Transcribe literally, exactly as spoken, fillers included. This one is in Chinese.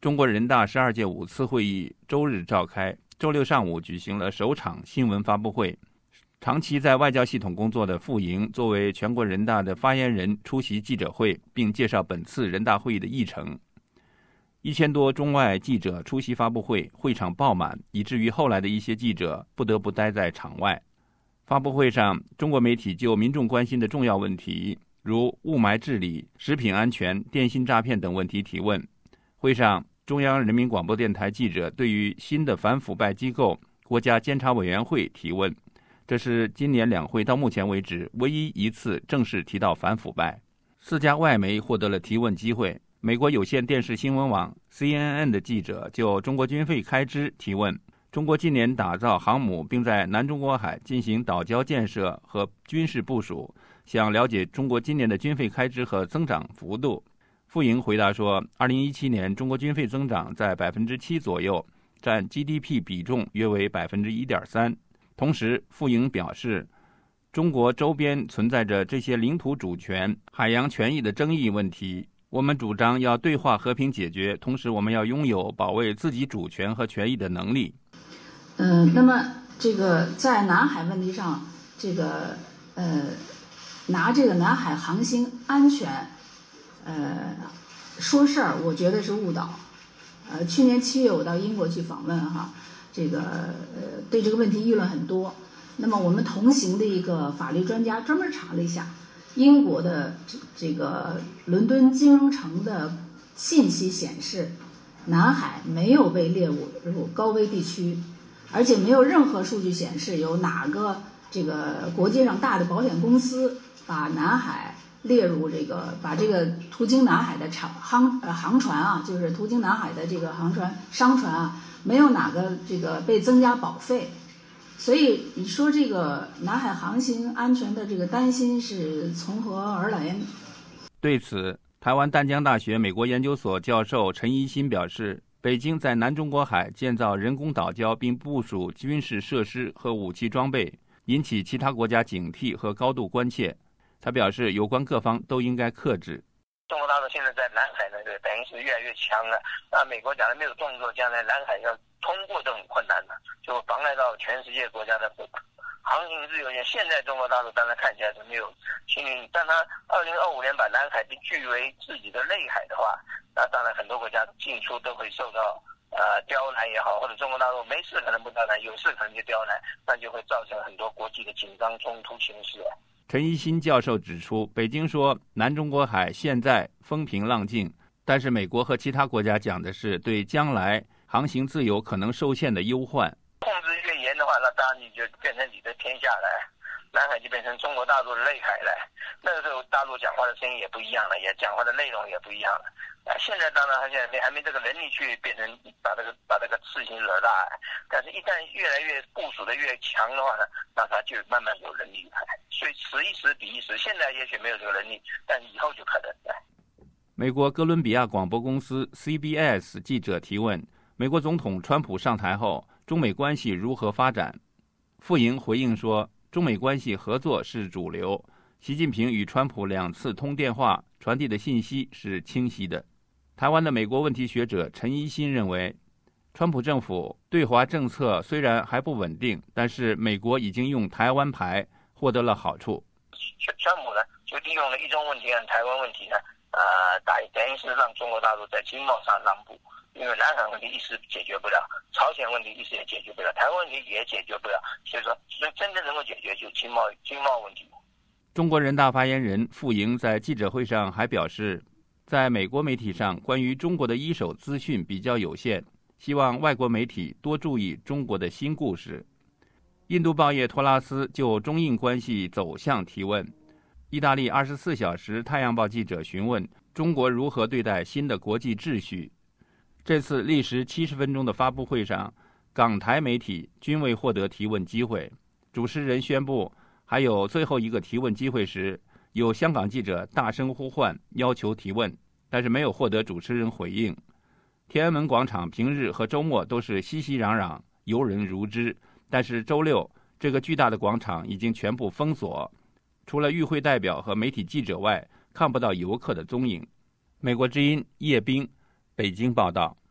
中国人大十二届五次会议周日召开，周六上午举行了首场新闻发布会。长期在外交系统工作的傅莹作为全国人大的发言人出席记者会，并介绍本次人大会议的议程。一千多中外记者出席发布会，会场爆满，以至于后来的一些记者不得不待在场外。发布会上，中国媒体就民众关心的重要问题，如雾霾治理、食品安全、电信诈骗等问题提问。会上，中央人民广播电台记者对于新的反腐败机构国家监察委员会提问，这是今年两会到目前为止唯一一次正式提到反腐败。四家外媒获得了提问机会。美国有线电视新闻网 C N N 的记者就中国军费开支提问，中国近年打造航母并在南中国海进行岛礁建设和军事部署，想了解中国今年的军费开支和增长幅度。傅莹回答说，二零一七年中国军费增长在 百分之七 左右，占 G D P 比重约为 百分之一点三。 同时傅莹表示，中国周边存在着这些领土主权、海洋权益的争议问题，我们主张要对话和平解决，同时我们要拥有保卫自己主权和权益的能力。 嗯、呃，那么这个在南海问题上，这个呃，拿这个南海航行安全，呃，说事儿，我觉得是误导。呃，去年七月我到英国去访问哈，这个呃对这个问题议论很多。那么我们同行的一个法律专家专门查了一下。英国的这这个伦敦金融城的信息显示，南海没有被列入入高危地区，而且没有任何数据显示有哪个这个国际上大的保险公司把南海列入这个把这个途经南海的长航呃航船啊，就是途经南海的这个航船商船啊，没有哪个这个被增加保费。所以你说这个南海航行安全的这个担心是从何而来？ 对此，台湾淡江大学美国研究所教授陈一新表示，北京在南中国海建造人工岛礁并部署军事设施和武器装备，引起其他国家警惕和高度关切。他表示，有关各方都应该克制。 中国大陆现在在南海那个等于是越来越强了，那美国假如没有动作，将来南海要通过都很困难的，就妨碍到全世界国家的航行自由。现在中国大陆当然看起来是没有心灵，但他二零二五年把南海据为自己的内海的话，那当然很多国家进出都会受到呃刁难也好，或者中国大陆没事可能不刁难，有事可能就刁难，那就会造成很多国际的紧张冲突形势。 陈一新教授指出，北京说南中国海现在风平浪静，但是美国和其他国家讲的是对将来航行自由可能受限的忧患。 控制越严的话，那当然你就变成你的天下来，南海就变成中国大陆的内海来。那个时候大陆讲话的声音也不一样了，也讲话的内容也不一样了。啊，现在当然他现在没还没这个能力去变成把这个把这个事情惹大，但是一旦越来越部署的越强的话呢，那他就慢慢有能力。所以时一时比一时，现在也许没有这个能力，但以后就可能。 美国哥伦比亚广播公司 C B S 记者提问，美国总统川普上台后，中美关系如何发展？傅莹回应说，中美关系合作是主流，习近平与川普两次通电话，传递的信息是清晰的。台湾的美国问题学者陈一新认为，川普政府对华政策虽然还不稳定，但是美国已经用台湾牌获得了好处。 川普呢，就利用了一中问题和台湾问题呢，呃，打等于是让中国大陆在经贸上让步，因为南海问题一时解决不了，朝鲜问题一时也解决不了，台湾问题也解决不了，所以说，所以真正能够解决就是经贸经贸问题。 中国人大发言人傅莹在记者会上还表示，在美国媒体上关于中国的一手资讯比较有限，希望外国媒体多注意中国的新故事。印度报业托拉斯就中印关系走向提问。意大利二十四小时太阳报记者询问中国如何对待新的国际秩序。这次历时七十分钟的发布会上，港台媒体均未获得提问机会。主持人宣布还有最后一个提问机会时，有香港记者大声呼唤要求提问，但是没有获得主持人回应。天安门广场平日和周末都是熙熙攘攘，游人如织，但是周六这个巨大的广场已经全部封锁，除了与会代表和媒体记者外，看不到游客的踪影。美国之音叶冰北京报道。